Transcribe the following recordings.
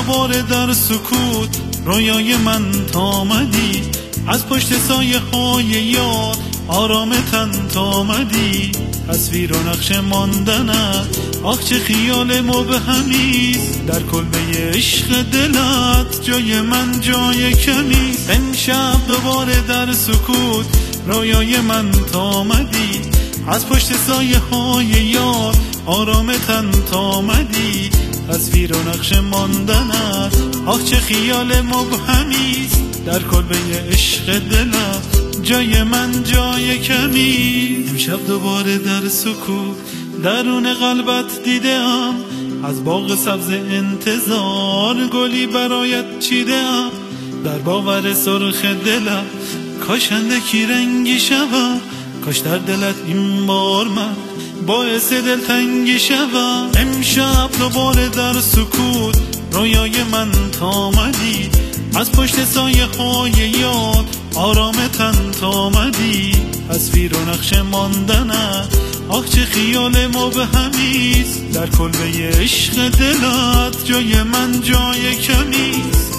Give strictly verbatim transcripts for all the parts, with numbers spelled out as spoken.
دوباره در سکوت رویای من تامدی، از پشت سایه های یاد آرام تن تامدی. تصویر و نقش ماندنت آخ چه خیال مبهمیست، در کلبه عشق دلت جای من جای کمیست. امشب دوباره در سکوت رویای من تامدی، از پشت سایه های یاد آرام تن تامدی. تصویر و نقش ماندنت آخ چه خیال مبهمیست، در کلبه عشق دلت جای من جای کمی. امشب دوباره در سکوت درون قلبت دیدم، از باغ سبز انتظار گلی برایت چیدم. در باور سرخ دلم کاشنده کی رنگی شوم، کاش در دلت این بار من باعث دلتنگی شوم. امشب دوباره در سکوت رویای من تامدی، از پشت سایه های یاد آرام تن تامدی. تصویر و نقش ماندنت آخ چه خیال مبهمیست، در کلبه عشق دلت جای من جای کمیست.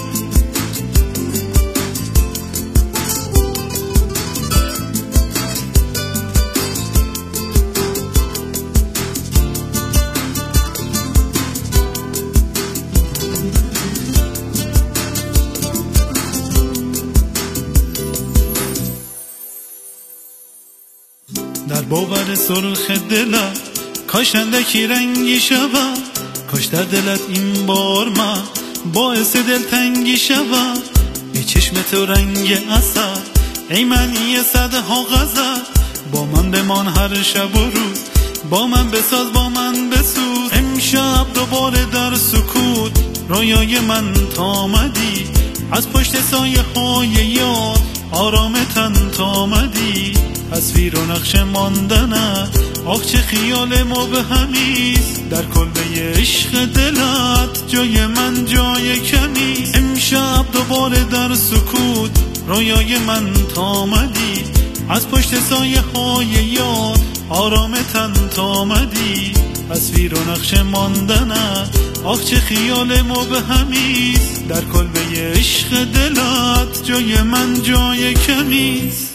در باور سرخ دلت کاشنده کی رنگی شوم، کاش در دلت این بار من باعث دلتنگی شوم. ای چشم تو رنگ عسل، ای معنی صدها غزل، با من بمان هر شب و روز، با من بساز با من بسوز. امشب دوباره در سکوت رویای من تامدی، از پشت سایه های یاد آرام تن تامدی. تصویر و نقش ماندنت آخ چه خیال مبهمیست، در کلبه عشق دلت جای من جای کمیست. امشب دوباره در سکوت رویای من تامدی، از پشت سایه های یاد آرام تن تامدی. تصویر و نقش ماندنت آخ چه خیال مبهمیست، در کلبه عشق دلت جای من جای کمیست.